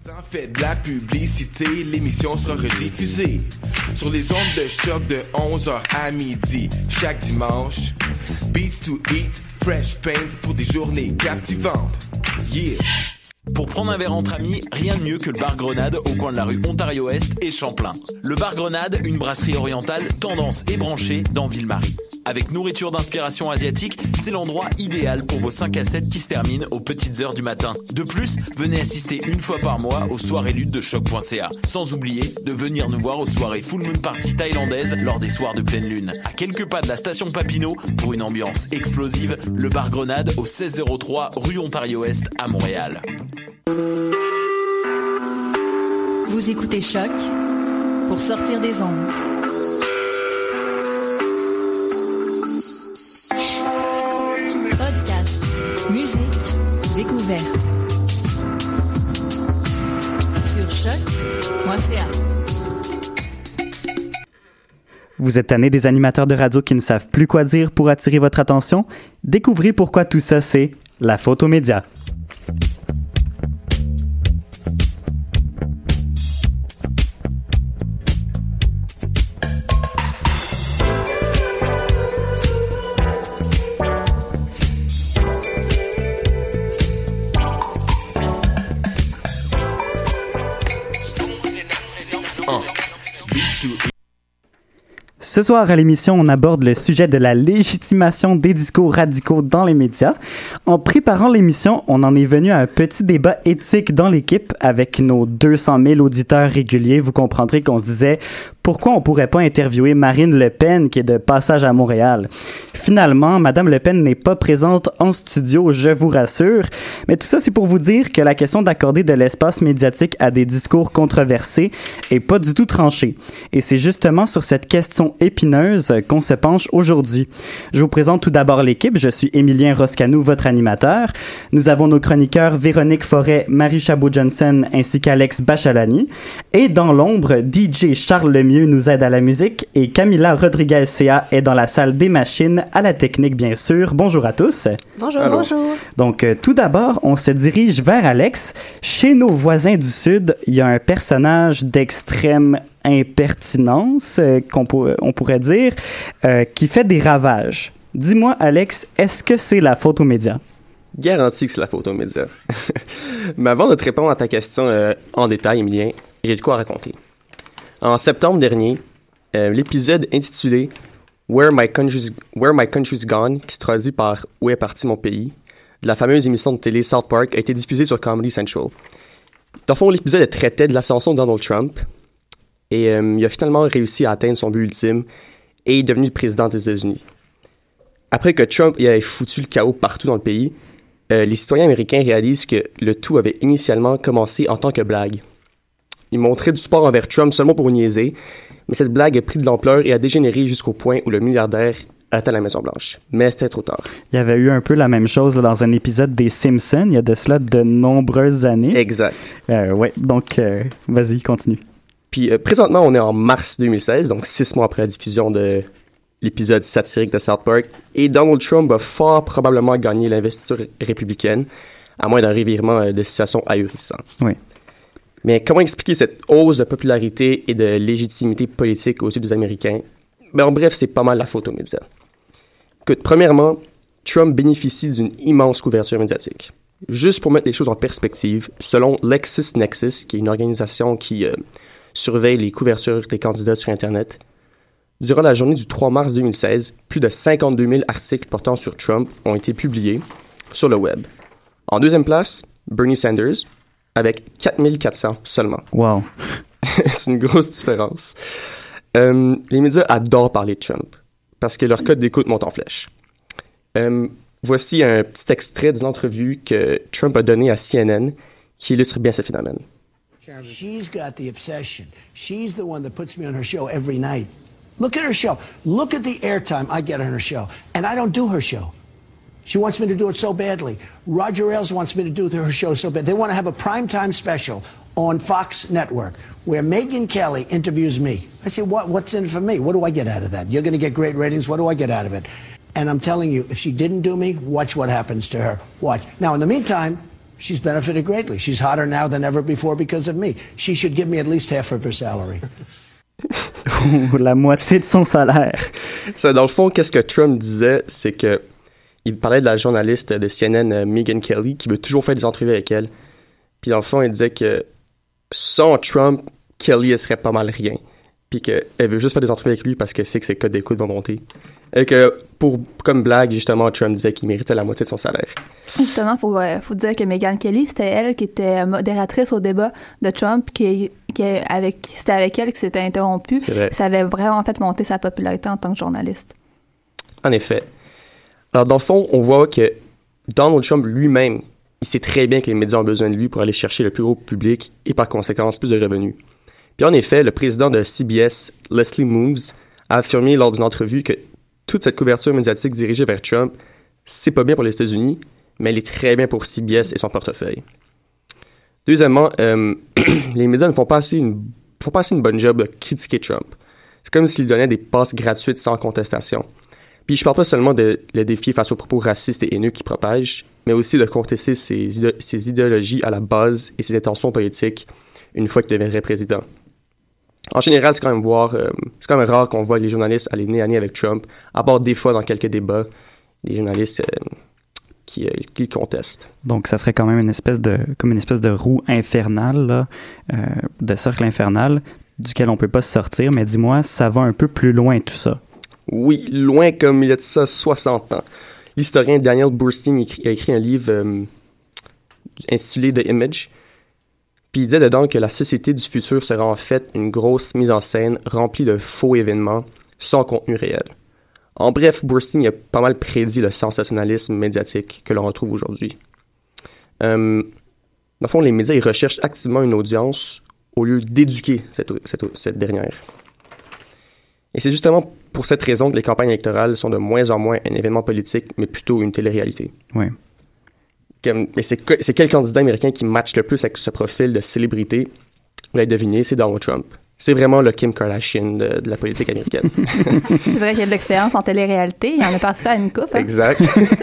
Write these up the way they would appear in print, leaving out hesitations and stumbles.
Sans fait de la publicité, l'émission sera rediffusée sur les ondes de choc de 11h à midi chaque dimanche. Beats to eat, fresh paint pour des journées captivantes. Yeah! Pour prendre un verre entre amis, rien de mieux que le bar Grenade au coin de la rue Ontario-Est et Champlain. Le bar Grenade, une brasserie orientale tendance et branchée dans Ville-Marie. Avec nourriture d'inspiration asiatique, c'est l'endroit idéal pour vos 5 à 7 qui se terminent aux petites heures du matin. De plus, venez assister une fois par mois aux soirées luttes de choc.ca. Sans oublier de venir nous voir aux soirées Full Moon Party thaïlandaises lors des soirs de pleine lune. À quelques pas de la station Papineau, pour une ambiance explosive, le bar Grenade au 1603 rue Ontario-Est à Montréal. Vous écoutez Choc pour sortir des ondes. Podcast, musique, découverte. Sur choc.ca. Vous êtes tanné des animateurs de radio qui ne savent plus quoi dire pour attirer votre attention? Découvrez pourquoi tout ça, c'est la faute aux médias. Ce soir à l'émission, on aborde le sujet de la légitimation des discours radicaux dans les médias. En préparant l'émission, on en est venu à un petit débat éthique dans l'équipe avec nos 200 000 auditeurs réguliers. Vous comprendrez qu'on se disait pourquoi on pourrait pas interviewer Marine Le Pen qui est de passage à Montréal. Finalement, Madame Le Pen n'est pas présente en studio, je vous rassure. Mais tout ça, c'est pour vous dire que la question d'accorder de l'espace médiatique à des discours controversés est pas du tout tranchée. Et c'est justement sur cette question épineuse qu'on se penche aujourd'hui. Je vous présente tout d'abord l'équipe. Je suis Émilien Roscanou, votre animateur. Nous avons nos chroniqueurs Véronique Forêt, Marie Chabot-Johnson ainsi qu'Alex Bachalani. Et dans l'ombre, DJ Charles Lemieux nous aide à la musique et Camila Rodriguez-Ca est dans la salle des machines à la technique, bien sûr. Bonjour à tous. Bonjour. Allô. Bonjour. Donc, tout d'abord, on se dirige vers Alex. Chez nos voisins du Sud, il y a un personnage d'extrême impertinence, on pourrait dire, qui fait des ravages. Dis-moi, Alex, est-ce que c'est la faute aux médias? Garanti que c'est la faute aux médias. Mais avant de te répondre à ta question en détail, Emilien, j'ai de quoi raconter. En septembre dernier, l'épisode intitulé Where My Country's Gone, qui se traduit par Où est parti mon pays, de la fameuse émission de télé South Park, a été diffusé sur Comedy Central. Dans le fond, l'épisode traitait de l'ascension de Donald Trump et il a finalement réussi à atteindre son but ultime et est devenu le président des États-Unis. Après que Trump ait foutu le chaos partout dans le pays, les citoyens américains réalisent que le tout avait initialement commencé en tant que blague. Ils montraient du support envers Trump seulement pour niaiser, mais cette blague a pris de l'ampleur et a dégénéré jusqu'au point où le milliardaire atteint la Maison-Blanche. Mais c'était trop tard. Il y avait eu un peu la même chose là, dans un épisode des Simpsons, il y a de cela de nombreuses années. Exact. Ouais, donc vas-y, continue. Puis présentement, on est en mars 2016, donc 6 mois après la diffusion de l'épisode satirique de South Park, et Donald Trump va fort probablement gagner l'investiture républicaine, à moins d'un revirement de situation ahurissant. Oui. Mais comment expliquer cette hausse de popularité et de légitimité politique aux yeux des Américains? Ben, en bref, c'est pas mal la faute aux médias. Écoute, premièrement, Trump bénéficie d'une immense couverture médiatique. Juste pour mettre les choses en perspective, selon LexisNexis, qui est une organisation qui surveille les couvertures des candidats sur Internet, durant la journée du 3 mars 2016, plus de 52 000 articles portant sur Trump ont été publiés sur le web. En deuxième place, Bernie Sanders, avec 4400 seulement. Wow. C'est une grosse différence. Les médias adorent parler de Trump parce que leur code d'écoute monte en flèche. Voici un petit extrait d'une entrevue que Trump a donnée à CNN qui illustre bien ce phénomène. She's got the obsession. She's the one that puts me on her show every night. Look at her show. Look at the airtime I get on her show. And I don't do her show. She wants me to do it so badly. Roger Ailes wants me to do her show so bad. They want to have a primetime special on Fox Network where Megyn Kelly interviews me. I say, what's in it for me? What do I get out of that? You're going to get great ratings. What do I get out of it? And I'm telling you, if she didn't do me, watch what happens to her. Watch. Now, in the meantime, She's benefited greatly. She's hotter now than ever before because of me. She should give me at least half of her salary. La moitié de son salaire. Ça, dans le fond, qu'est-ce que Trump disait, c'est que il parlait de la journaliste de CNN, Megyn Kelly, qui veut toujours faire des entrevues avec elle. Puis dans le fond, il disait que sans Trump, Kelly, elle serait pas mal rien. Puis qu'elle veut juste faire des entrevues avec lui parce qu'elle sait que ses codes d'écoute vont monter. Et que, comme blague, justement, Trump disait qu'il méritait la moitié de son salaire. Justement, faut dire que Megyn Kelly, c'était elle qui était modératrice au débat de Trump, c'était avec elle qui s'était interrompu. C'est vrai. Ça avait vraiment fait monter sa popularité en tant que journaliste. En effet. Alors, dans le fond, on voit que Donald Trump lui-même, il sait très bien que les médias ont besoin de lui pour aller chercher le plus gros public et par conséquent plus de revenus. Puis en effet, le président de CBS, Leslie Moonves, a affirmé lors d'une entrevue que toute cette couverture médiatique dirigée vers Trump, c'est pas bien pour les États-Unis, mais elle est très bien pour CBS et son portefeuille. Deuxièmement, les médias ne font pas assez une bonne job de critiquer Trump. C'est comme s'ils donnaient des passes gratuites sans contestation. Puis je parle pas seulement de le défier face aux propos racistes et haineux qu'il propage, mais aussi de contester ses idéologies à la base et ses intentions politiques une fois qu'il deviendrait président. En général, c'est quand même rare qu'on voit les journalistes aller nez à nez avec Trump, à part des fois dans quelques débats, des journalistes qui contestent. Donc, ça serait quand même une espèce de roue infernale, là, de cercle infernal, duquel on peut pas se sortir. Mais dis-moi, ça va un peu plus loin tout ça. Oui, loin comme il y a de ça 60 ans. L'historien Daniel Boorstin a écrit un livre intitulé The Image. Puis il disait dedans que la société du futur sera en fait une grosse mise en scène remplie de faux événements sans contenu réel. En bref, Boorstin a pas mal prédit le sensationnalisme médiatique que l'on retrouve aujourd'hui. Dans le fond, les médias ils recherchent activement une audience au lieu d'éduquer cette dernière. Et c'est justement pour cette raison que les campagnes électorales sont de moins en moins un événement politique, mais plutôt une télé-réalité. Oui. Et c'est quel candidat américain qui matche le plus avec ce profil de célébrité? Vous l'avez deviné, c'est Donald Trump. C'est vraiment le Kim Kardashian de la politique américaine. C'est vrai qu'il y a de l'expérience en télé-réalité. Il en a participé à une coupe. Hein? Exact.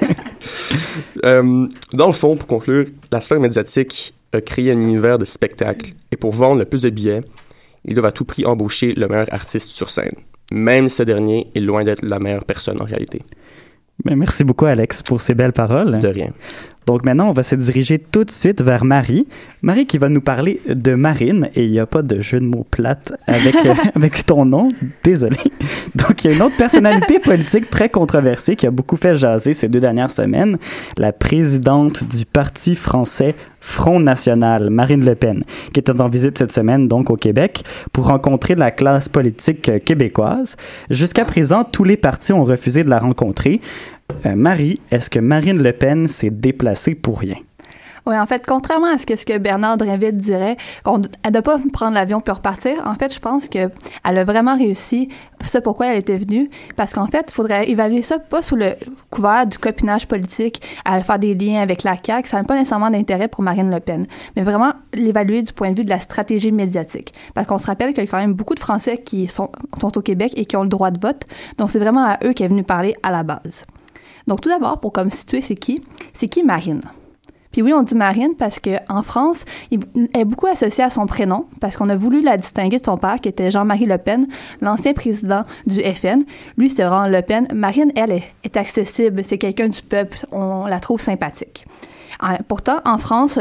Dans le fond, pour conclure, la sphère médiatique a créé un univers de spectacle. Et pour vendre le plus de billets, ils doivent à tout prix embaucher le meilleur artiste sur scène. Même ce dernier est loin d'être la meilleure personne en réalité. Ben, merci beaucoup, Alex, pour ces belles paroles. De rien. Donc maintenant, on va se diriger tout de suite vers Marie. Marie qui va nous parler de Marine, et il n'y a pas de jeu de mots plate avec ton nom, désolé. Donc il y a une autre personnalité politique très controversée qui a beaucoup fait jaser ces 2 dernières semaines, la présidente du Parti français Front National, Marine Le Pen, qui était en visite cette semaine, donc au Québec, pour rencontrer la classe politique québécoise. Jusqu'à présent, tous les partis ont refusé de la rencontrer. Marie, est-ce que Marine Le Pen s'est déplacée pour rien? Oui, en fait, contrairement à ce que Bernard Drinville dirait, elle ne doit pas prendre l'avion puis repartir. En fait, je pense qu'elle a vraiment réussi. C'est pourquoi elle était venue. Parce qu'en fait, il faudrait évaluer ça pas sous le couvert du copinage politique, à faire des liens avec la CAQ. Ça n'a pas nécessairement d'intérêt pour Marine Le Pen. Mais vraiment l'évaluer du point de vue de la stratégie médiatique. Parce qu'on se rappelle qu'il y a quand même beaucoup de Français qui sont au Québec et qui ont le droit de vote. Donc, c'est vraiment à eux qu'elle est venue parler à la base. Donc, tout d'abord, pour comme situer, c'est qui Marine? Puis oui, on dit Marine parce qu'en France, elle est beaucoup associée à son prénom parce qu'on a voulu la distinguer de son père qui était Jean-Marie Le Pen, l'ancien président du FN. Lui, c'était vraiment Le Pen. Marine, elle, est accessible. C'est quelqu'un du peuple. On la trouve sympathique. Pourtant, en France,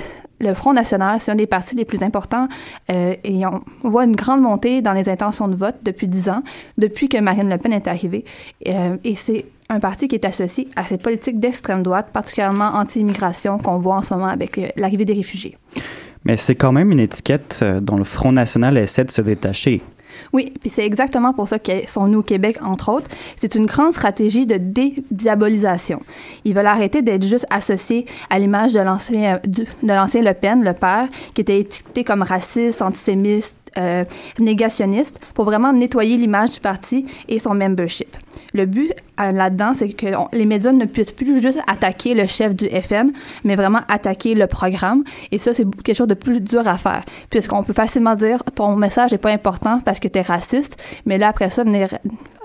le Front National, c'est un des partis les plus importants et on voit une grande montée dans les intentions de vote depuis 10 ans, depuis que Marine Le Pen est arrivée. Et c'est un parti qui est associé à cette politique d'extrême droite, particulièrement anti-immigration qu'on voit en ce moment avec l'arrivée des réfugiés. Mais c'est quand même une étiquette dont le Front National essaie de se détacher. Oui, puis c'est exactement pour ça qu'ils sont venus au Québec, entre autres. C'est une grande stratégie de dédiabolisation. Ils veulent arrêter d'être juste associés à l'image de l'ancien Le Pen, le père, qui était étiqueté comme raciste, antisémite, négationniste, pour vraiment nettoyer l'image du parti et son membership. Le but là-dedans, c'est que les médias ne puissent plus juste attaquer le chef du FN, mais vraiment attaquer le programme. Et ça, c'est quelque chose de plus dur à faire, puisqu'on peut facilement dire ton message n'est pas important parce que tu es raciste, mais là, après ça, venir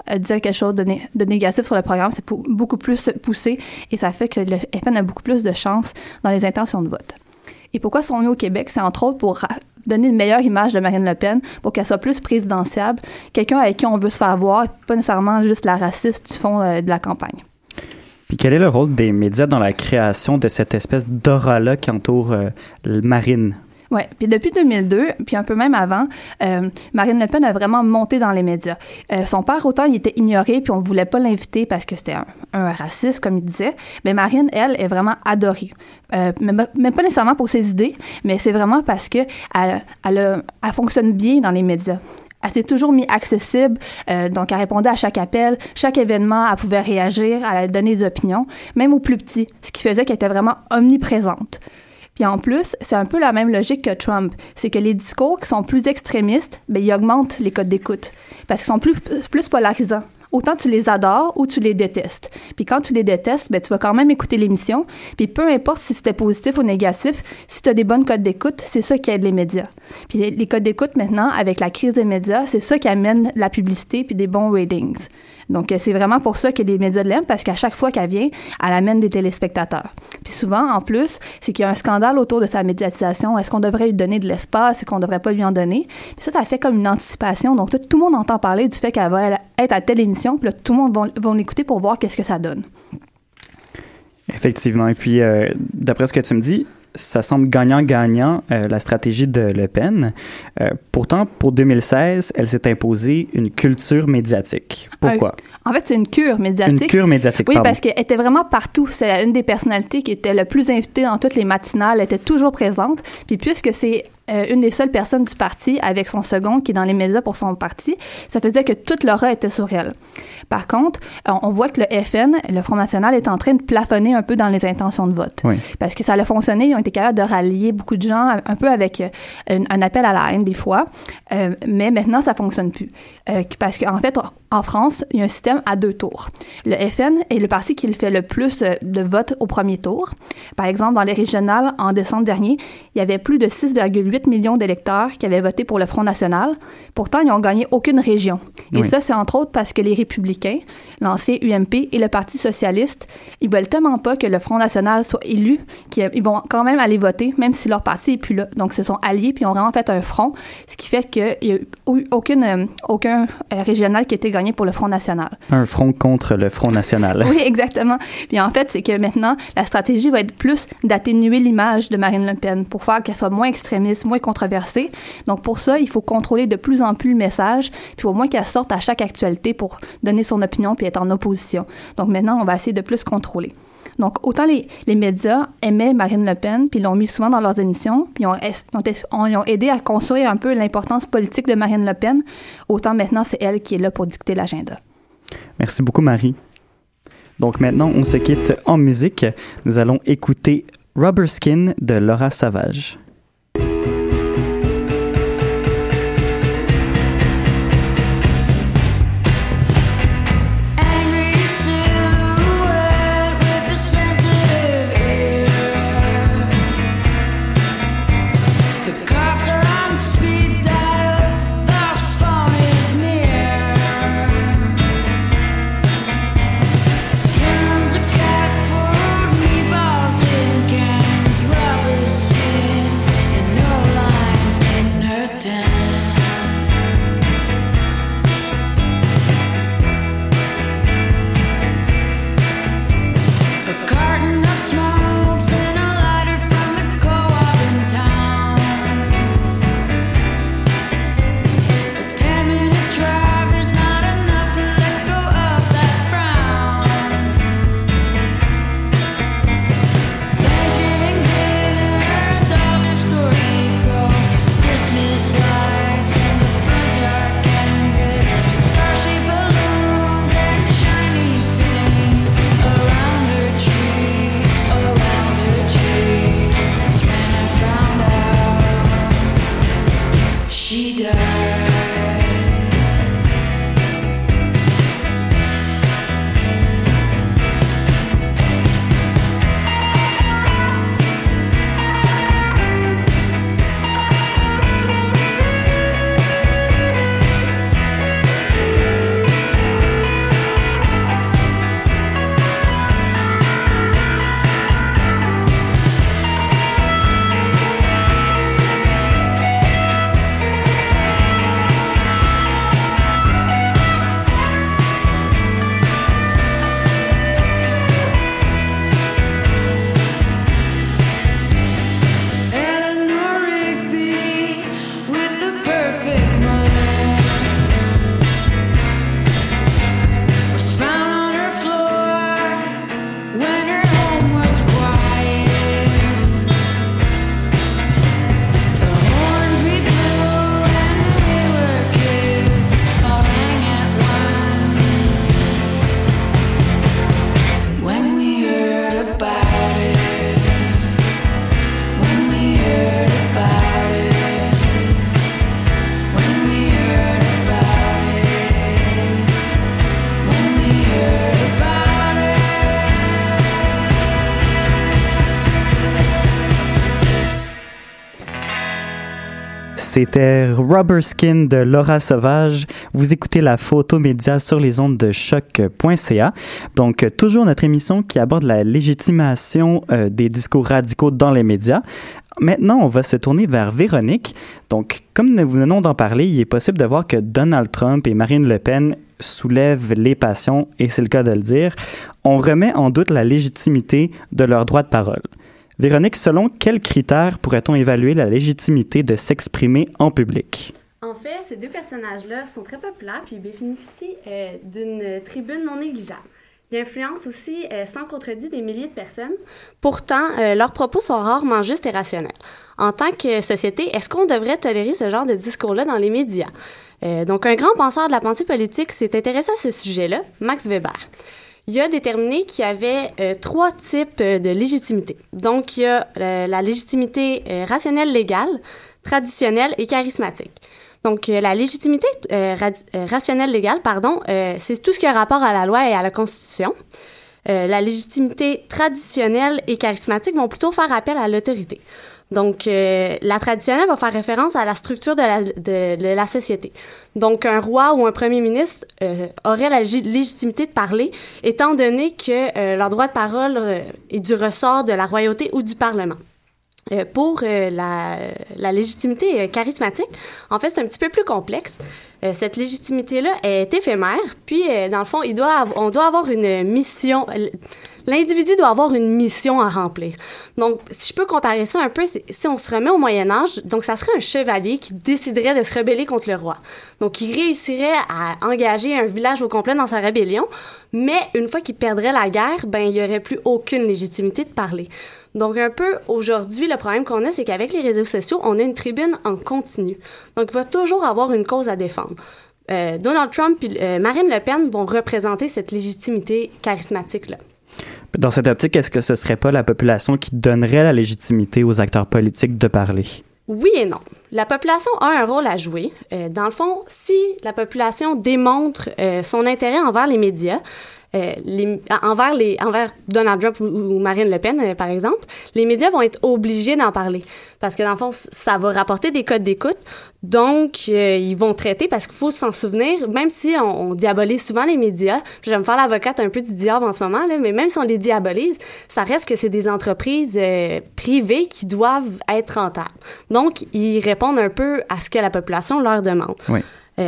dire quelque chose de négatif sur le programme, c'est beaucoup plus poussé et ça fait que le FN a beaucoup plus de chance dans les intentions de vote. Et pourquoi sont-nous au Québec? C'est entre autres pour donner une meilleure image de Marine Le Pen, pour qu'elle soit plus présidentiable, quelqu'un avec qui on veut se faire voir, pas nécessairement juste la raciste du fond de la campagne. Puis quel est le rôle des médias dans la création de cette espèce d'aura-là qui entoure Marine? Oui, puis depuis 2002, puis un peu même avant, Marine Le Pen a vraiment monté dans les médias. Son père, autant il était ignoré, puis on voulait pas l'inviter parce que c'était un raciste, comme il disait, mais Marine, elle, est vraiment adorée. Même pas nécessairement pour ses idées, mais c'est vraiment parce que elle fonctionne bien dans les médias. Elle s'est toujours mis accessible, donc elle répondait à chaque appel, chaque événement, elle pouvait réagir, elle donnait des opinions, même aux plus petits, ce qui faisait qu'elle était vraiment omniprésente. Puis en plus, c'est un peu la même logique que Trump. C'est que les discours qui sont plus extrémistes, ben ils augmentent les codes d'écoute. Parce qu'ils sont plus polarisants. Autant tu les adores ou tu les détestes. Puis quand tu les détestes, ben tu vas quand même écouter l'émission. Puis peu importe si c'était positif ou négatif, si tu as des bonnes codes d'écoute, c'est ça qui aide les médias. Puis les codes d'écoute maintenant, avec la crise des médias, c'est ça qui amène la publicité puis des bons ratings. Donc, c'est vraiment pour ça que les médias l'aiment, parce qu'à chaque fois qu'elle vient, elle amène des téléspectateurs. Puis souvent, en plus, c'est qu'il y a un scandale autour de sa médiatisation. Est-ce qu'on devrait lui donner de l'espace? Est-ce qu'on devrait pas lui en donner? Puis ça fait comme une anticipation. Donc, tout le monde entend parler du fait qu'elle va être à telle émission, puis là, tout le monde va l'écouter pour voir qu'est-ce que ça donne. Effectivement. Et puis, d'après ce que tu me dis, ça semble gagnant-gagnant, la stratégie de Le Pen. Pourtant, pour 2016, elle s'est imposée une culture médiatique. Pourquoi? En fait, c'est une cure médiatique. Une cure médiatique, oui, pardon. parce qu'elle était vraiment partout. C'est une des personnalités qui était le plus invitée dans toutes les matinales. Elle était toujours présente. Puis puisque c'est une des seules personnes du parti avec son second qui est dans les médias pour son parti, ça faisait que toute l'aura était sur elle. Par contre, on voit que le FN, le Front national, est en train de plafonner un peu dans les intentions de vote. Oui. Parce que ça a fonctionné, ils ont été capables de rallier beaucoup de gens, un peu avec un appel à la haine des fois, mais maintenant, ça fonctionne plus. Parce qu'en fait, en France, il y a un système à 2 tours. Le FN est le parti qui fait le plus de votes au premier tour. Par exemple, dans les régionales, en décembre dernier, il y avait plus de 6,8 millions d'électeurs qui avaient voté pour le Front national. Pourtant, ils n'ont gagné aucune région. Et ça, c'est entre autres parce que les Républicains, l'ancien UMP et le Parti socialiste, ils veulent tellement pas que le Front national soit élu qu'ils vont quand même aller voter, même si leur parti est plus là. Donc, ils se sont alliés puis ils ont vraiment fait un front, ce qui fait qu'il n'y a eu aucun régional qui a été gagné pour le Front national. Un front contre le Front national. Oui, exactement. Puis en fait, c'est que maintenant, la stratégie va être plus d'atténuer l'image de Marine Le Pen pour faire qu'elle soit moins extrémiste, moins controversée. Donc pour ça, il faut contrôler de plus en plus le message, puis au moins qu'elle sorte à chaque actualité pour donner son opinion puis être en opposition. Donc maintenant, on va essayer de plus contrôler. Donc, autant les médias aimaient Marine Le Pen, puis l'ont mis souvent dans leurs émissions, puis ils ont aidé à construire un peu l'importance politique de Marine Le Pen, autant maintenant, c'est elle qui est là pour dicter l'agenda. Merci beaucoup, Marie. Donc maintenant, on se quitte en musique. Nous allons écouter Rubber Skin de Laura Savage. Cat food, meatballs in cans, rubber skin. C'était Rubber Skin de Laura Sauvage. Vous écoutez la photo média sur les ondes de choc.ca. Donc, toujours notre émission qui aborde la légitimation des discours radicaux dans les médias. Maintenant, on va se tourner vers Véronique. Donc, comme nous venons d'en parler, il est possible de voir que Donald Trump et Marine Le Pen soulèvent les passions, et c'est le cas de le dire. On remet en doute la légitimité de leur droit de parole. Véronique, selon quels critères pourrait-on évaluer la légitimité de s'exprimer en public? En fait, ces deux personnages-là sont très populaires puis ils bénéficient d'une tribune non négligeable. Ils influencent aussi sans contredit des milliers de personnes. Pourtant, leurs propos sont rarement justes et rationnels. En tant que société, est-ce qu'on devrait tolérer ce genre de discours-là dans les médias? Donc, un grand penseur de la pensée politique s'est intéressé à ce sujet-là, Max Weber. Il a déterminé qu'il y avait 3 types de légitimité. Donc, il y a la légitimité rationnelle légale, traditionnelle et charismatique. Donc, la légitimité rationnelle légale, c'est tout ce qui a rapport à la loi et à la Constitution. La légitimité traditionnelle et charismatique vont plutôt faire appel à l'autorité. Donc, la traditionnelle va faire référence à la structure de la société. Donc, un roi ou un premier ministre aurait la légitimité de parler, étant donné que leur droit de parole est du ressort de la royauté ou du Parlement. Pour la légitimité charismatique, en fait, c'est un petit peu plus complexe. Cette légitimité-là est éphémère, puis, dans le fond, on doit avoir une mission. L'individu doit avoir une mission à remplir. Donc, si je peux comparer ça un peu, si on se remet au Moyen-Âge, donc ça serait un chevalier qui déciderait de se rebeller contre le roi. Donc, il réussirait à engager un village au complet dans sa rébellion, mais une fois qu'il perdrait la guerre, il n'y aurait plus aucune légitimité de parler. Donc, un peu, aujourd'hui, le problème qu'on a, c'est qu'avec les réseaux sociaux, on a une tribune en continu. Donc, il va toujours avoir une cause à défendre. Donald Trump et Marine Le Pen vont représenter cette légitimité charismatique-là. Dans cette optique, est-ce que ce ne serait pas la population qui donnerait la légitimité aux acteurs politiques de parler? Oui et non. La population a un rôle à jouer. Dans le fond, si la population démontre son intérêt envers les médias, envers Donald Trump ou Marine Le Pen, par exemple, les médias vont être obligés d'en parler. Parce que, dans le fond, ça va rapporter des codes d'écoute. Donc, ils vont traiter, parce qu'il faut s'en souvenir, même si on diabolise souvent les médias, je vais me faire l'avocate un peu du diable en ce moment, là, mais même si on les diabolise, ça reste que c'est des entreprises privées qui doivent être rentables. Donc, ils répondent un peu à ce que la population leur demande. Oui.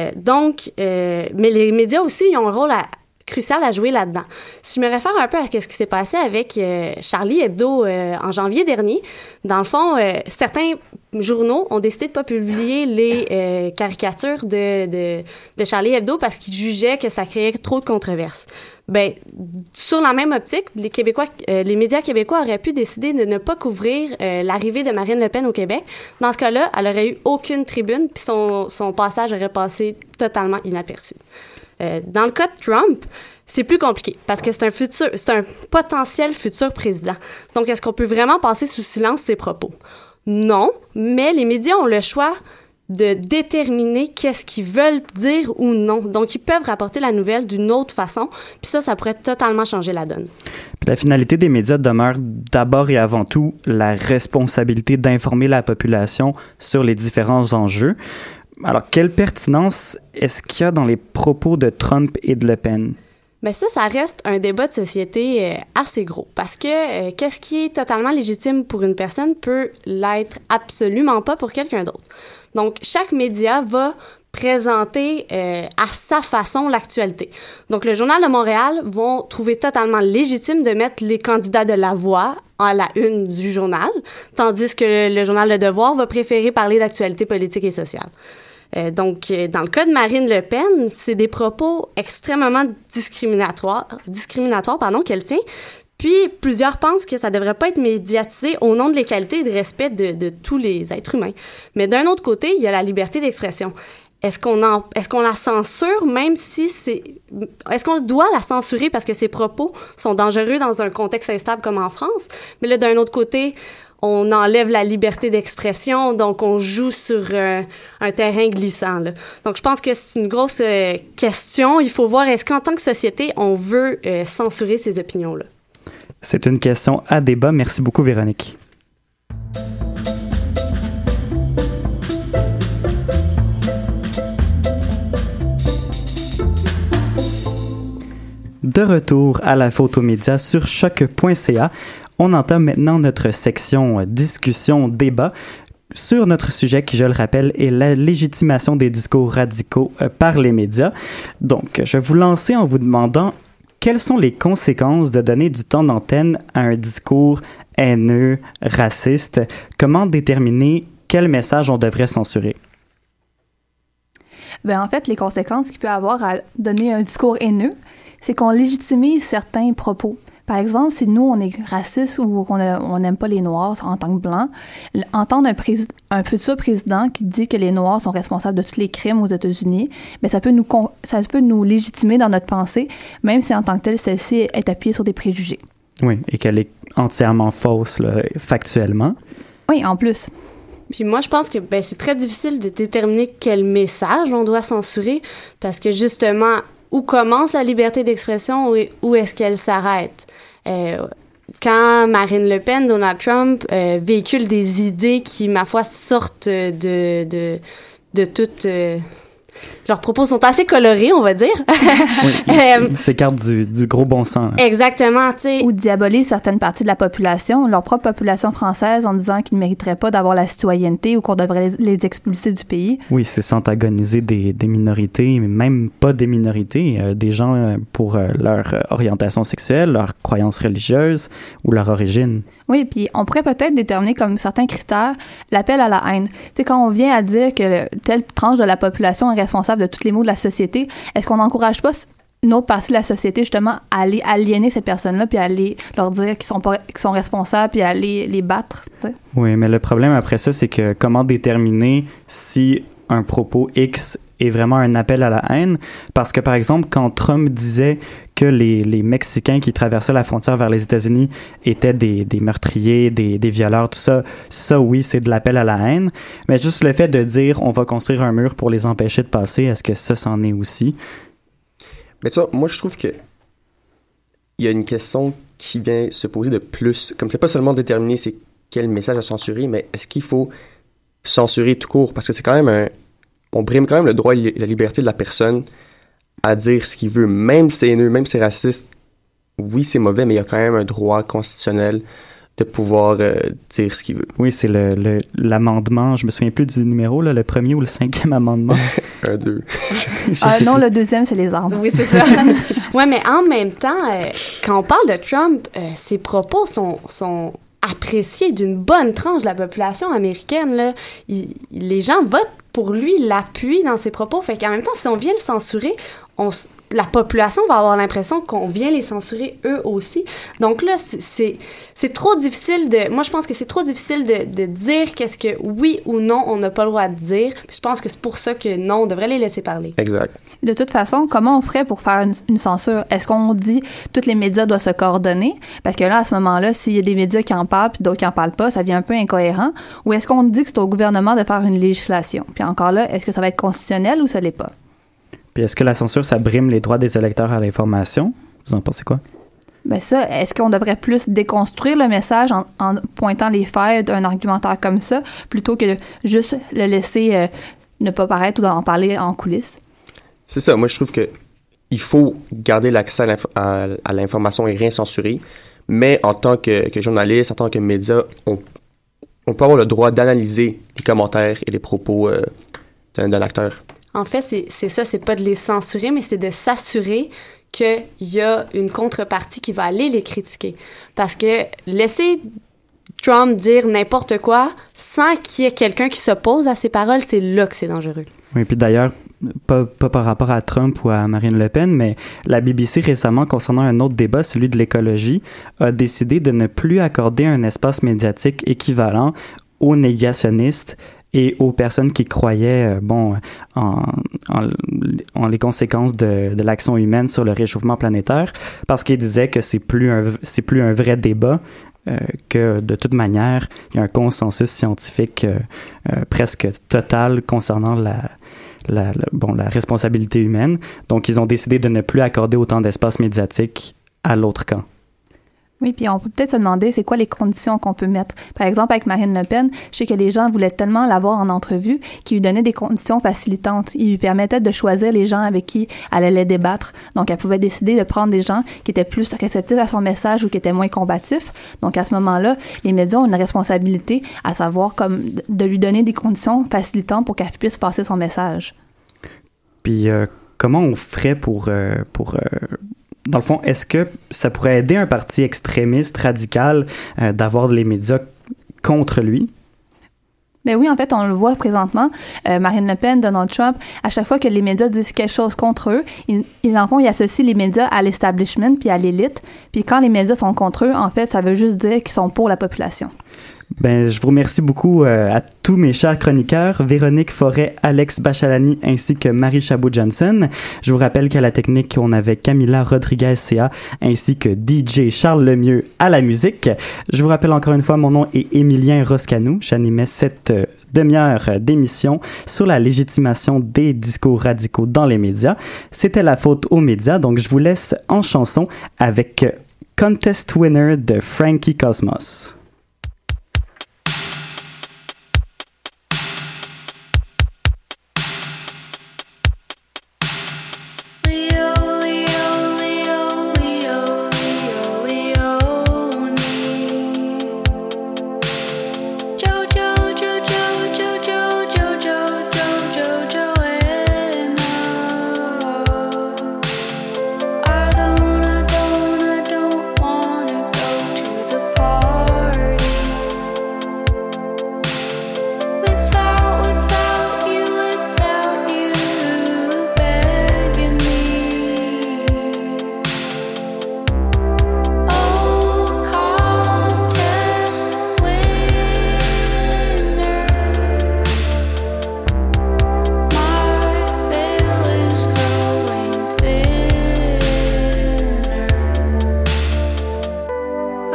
Mais les médias aussi, ils ont un rôle crucial à jouer là-dedans. Si je me réfère un peu à ce qui s'est passé avec Charlie Hebdo en janvier dernier, dans le fond, certains journaux ont décidé de ne pas publier les caricatures de Charlie Hebdo parce qu'ils jugeaient que ça créait trop de controverses. Sur la même optique, les médias québécois auraient pu décider de ne pas couvrir l'arrivée de Marine Le Pen au Québec. Dans ce cas-là, elle n'aurait eu aucune tribune, puis son passage aurait passé totalement inaperçu. Dans le cas de Trump, c'est plus compliqué parce que c'est un potentiel futur président. Donc, est-ce qu'on peut vraiment passer sous silence ses propos? Non, mais les médias ont le choix de déterminer qu'est-ce qu'ils veulent dire ou non. Donc, ils peuvent rapporter la nouvelle d'une autre façon, puis ça pourrait totalement changer la donne. Puis la finalité des médias demeure d'abord et avant tout la responsabilité d'informer la population sur les différents enjeux. Alors, quelle pertinence est-ce qu'il y a dans les propos de Trump et de Le Pen? Ça reste un débat de société assez gros parce que qu'est-ce qui est totalement légitime pour une personne peut l'être absolument pas pour quelqu'un d'autre. Donc, chaque média va présenter à sa façon l'actualité. Donc, le Journal de Montréal vont trouver totalement légitime de mettre les candidats de La Voix à la une du journal, tandis que le Journal Le Devoir va préférer parler d'actualité politique et sociale. Donc, dans le cas de Marine Le Pen, c'est des propos extrêmement discriminatoires qu'elle tient. Puis, plusieurs pensent que ça ne devrait pas être médiatisé au nom de l'égalité et de respect de tous les êtres humains. Mais d'un autre côté, il y a la liberté d'expression. Est-ce qu'on la censure, même si est-ce qu'on doit la censurer parce que ses propos sont dangereux dans un contexte instable comme en France? Mais là, d'un autre côté, on enlève la liberté d'expression, donc on joue sur un terrain glissant, là. Donc, je pense que c'est une grosse question. Il faut voir, est-ce qu'en tant que société, on veut censurer ces opinions-là? C'est une question à débat. Merci beaucoup, Véronique. de retour à la Photomédia sur choc.ca. On entame maintenant notre section discussion-débat sur notre sujet qui, je le rappelle, est la légitimation des discours radicaux par les médias. Donc, je vais vous lancer en vous demandant quelles sont les conséquences de donner du temps d'antenne à un discours haineux, raciste? Comment déterminer quel message on devrait censurer? En fait, les conséquences qu'il peut avoir à donner un discours haineux, c'est qu'on légitimise certains propos. Par exemple, si nous, on est raciste ou on n'aime pas les Noirs en tant que Blancs, entendre un futur président qui dit que les Noirs sont responsables de tous les crimes aux États-Unis, ça peut nous légitimer dans notre pensée, même si en tant que telle, celle-ci est appuyée sur des préjugés. Oui, et qu'elle est entièrement fausse, là, factuellement. Oui, en plus. Puis moi, je pense que c'est très difficile de déterminer quel message on doit censurer parce que justement, où commence la liberté d'expression et où est-ce qu'elle s'arrête? Quand Marine Le Pen, Donald Trump véhiculent des idées qui, ma foi, sortent de toutes... leurs propos sont assez colorés, on va dire. Oui, ils s'écartent du gros bon sens. Là. Exactement, tu sais. Ou diabolisent certaines parties de la population, leur propre population française, en disant qu'ils ne mériteraient pas d'avoir la citoyenneté ou qu'on devrait les expulser du pays. Oui, c'est s'antagoniser des minorités, mais même pas des minorités, des gens pour leur orientation sexuelle, leur croyance religieuse ou leur origine. Oui, puis on pourrait peut-être déterminer comme certains critères l'appel à la haine. Tu sais, quand on vient à dire que telle tranche de la population est responsable de tous les maux de la société, est-ce qu'on n'encourage pas une autre partie de la société, justement, à aller aliéner ces personnes-là, puis à aller leur dire qu'ils sont responsables, puis à aller les battre, tu sais? Oui, mais le problème après ça, c'est que comment déterminer si un propos X est vraiment un appel à la haine? Parce que, par exemple, quand Trump disait que les Mexicains qui traversaient la frontière vers les États-Unis étaient des meurtriers, des violeurs, tout ça, oui, c'est de l'appel à la haine. Mais juste le fait de dire « on va construire un mur pour les empêcher de passer », est-ce que ça, c'en est aussi? Mais tu vois, moi, je trouve que il y a une question qui vient se poser de plus. Comme c'est pas seulement déterminer c'est quel message à censurer, mais est-ce qu'il faut censurer tout court? Parce que c'est quand même on brime quand même le droit et la liberté de la personne à dire ce qu'il veut, même si c'est haineux, même si c'est raciste. Oui, c'est mauvais, mais il y a quand même un droit constitutionnel de pouvoir dire ce qu'il veut. Oui, c'est l'amendement, je me souviens plus du numéro, là, le premier ou le 5e amendement. 1, 2. Non, le 2e, c'est les armes. Oui, c'est ça. Oui, mais en même temps, quand on parle de Trump, ses propos sont appréciés d'une bonne tranche de la population américaine. Là. Les gens votent pour lui, l'appuient dans ses propos. Fait qu'en même temps, si on vient le censurer, la population va avoir l'impression qu'on vient les censurer eux aussi. Donc là, c'est trop difficile moi, je pense que c'est trop difficile de dire qu'est-ce que oui ou non, on n'a pas le droit de dire. Puis je pense que c'est pour ça que non, on devrait les laisser parler. Exact. De toute façon, comment on ferait pour faire une censure? Est-ce qu'on dit tous les médias doivent se coordonner? Parce que là, à ce moment-là, s'il y a des médias qui en parlent puis d'autres qui en parlent pas, ça devient un peu incohérent. Ou est-ce qu'on dit que c'est au gouvernement de faire une législation? Puis encore là, est-ce que ça va être constitutionnel ou ça l'est pas? Puis est-ce que la censure, ça brime les droits des électeurs à l'information? Vous en pensez quoi? Ça, est-ce qu'on devrait plus déconstruire le message en pointant les faits d'un argumentaire comme ça, plutôt que de juste le laisser ne pas paraître ou d'en parler en coulisses? C'est ça. Moi, je trouve que il faut garder l'accès à l'information et rien censurer. Mais en tant que journaliste, en tant que média, on peut avoir le droit d'analyser les commentaires et les propos d'un acteur. En fait, c'est ça, c'est pas de les censurer, mais c'est de s'assurer qu'il y a une contrepartie qui va aller les critiquer. Parce que laisser Trump dire n'importe quoi sans qu'il y ait quelqu'un qui s'oppose à ses paroles, c'est là que c'est dangereux. Oui, puis d'ailleurs, pas par rapport à Trump ou à Marine Le Pen, mais la BBC récemment, concernant un autre débat, celui de l'écologie, a décidé de ne plus accorder un espace médiatique équivalent aux négationnistes et aux personnes qui croyaient en les conséquences de l'action humaine sur le réchauffement planétaire, parce qu'ils disaient que c'est plus un vrai débat, que de toute manière, il y a un consensus scientifique presque total concernant la responsabilité humaine. Donc, ils ont décidé de ne plus accorder autant d'espace médiatique à l'autre camp. Oui, puis on peut peut-être se demander c'est quoi les conditions qu'on peut mettre. Par exemple, avec Marine Le Pen, je sais que les gens voulaient tellement l'avoir en entrevue qu'ils lui donnaient des conditions facilitantes. Ils lui permettaient de choisir les gens avec qui elle allait débattre. Donc, elle pouvait décider de prendre des gens qui étaient plus réceptifs à son message ou qui étaient moins combatifs. Donc, à ce moment-là, les médias ont une responsabilité à savoir comme de lui donner des conditions facilitantes pour qu'elle puisse passer son message. Puis, comment on ferait pour dans le fond, est-ce que ça pourrait aider un parti extrémiste, radical, d'avoir les médias contre lui? Ben oui, en fait, on le voit présentement. Marine Le Pen, Donald Trump, à chaque fois que les médias disent quelque chose contre eux, ils associent les médias à l'establishment puis à l'élite. Puis quand les médias sont contre eux, en fait, ça veut juste dire qu'ils sont pour la population. Ben, je vous remercie beaucoup à tous mes chers chroniqueurs, Véronique Forêt, Alex Bachalani ainsi que Marie Chabot-Johnson. Je vous rappelle qu'à la technique, on avait Camila Rodriguez-CA ainsi que DJ Charles Lemieux à la musique. Je vous rappelle encore une fois, mon nom est Émilien Roscanou. J'animais cette demi-heure d'émission sur la légitimation des discours radicaux dans les médias. C'était la faute aux médias, donc je vous laisse en chanson avec Contest Winner de Frankie Cosmos.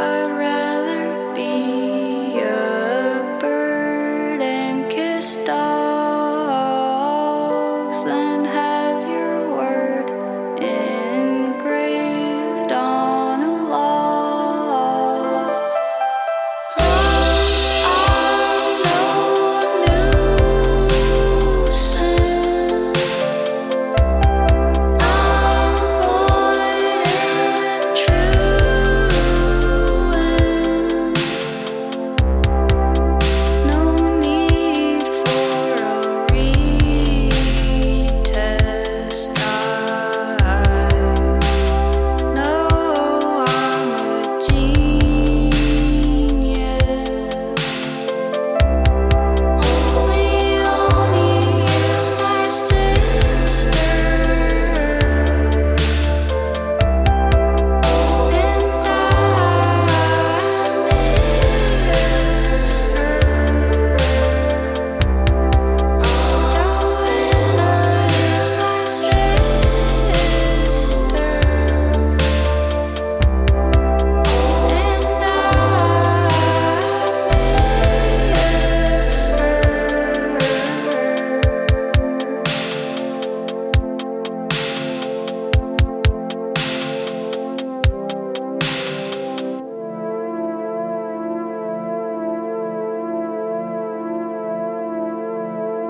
Star